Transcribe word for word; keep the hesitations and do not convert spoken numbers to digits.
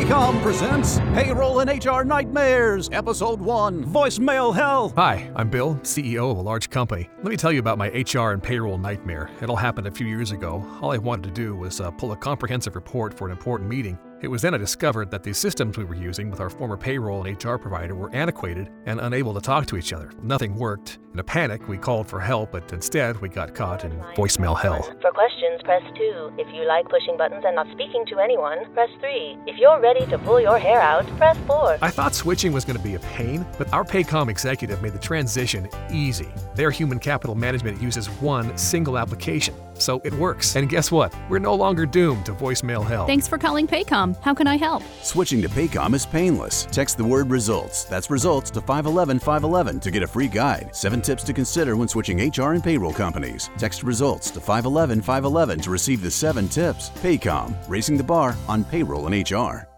Paycom presents Payroll and H R Nightmares, Episode one, Voicemail Hell. Hi, I'm Bill, C E O of a large company. Let me tell you about my H R and payroll nightmare. It all happened a few years ago. All I wanted to do was uh, pull a comprehensive report for an important meeting. It was then I discovered that the systems we were using with our former payroll and H R provider were antiquated and unable to talk to each other. Nothing worked. In a panic, we called for help, but instead we got caught in voicemail hell. For questions, press two. If you like pushing buttons and not speaking to anyone, press three. If you're ready to pull your hair out, press four. I thought switching was going to be a pain, but our Paycom executive made the transition easy. Their human capital management uses one single application, so it works. And guess what? We're no longer doomed to voicemail hell. Thanks for calling Paycom. How can I help? Switching to Paycom is painless. Text the word results. That's results to five one one five one one to get a free guide. Seven tips to consider when switching H R and payroll companies. Text results to five one one five one one to receive the seven tips. Paycom, raising the bar on payroll and H R.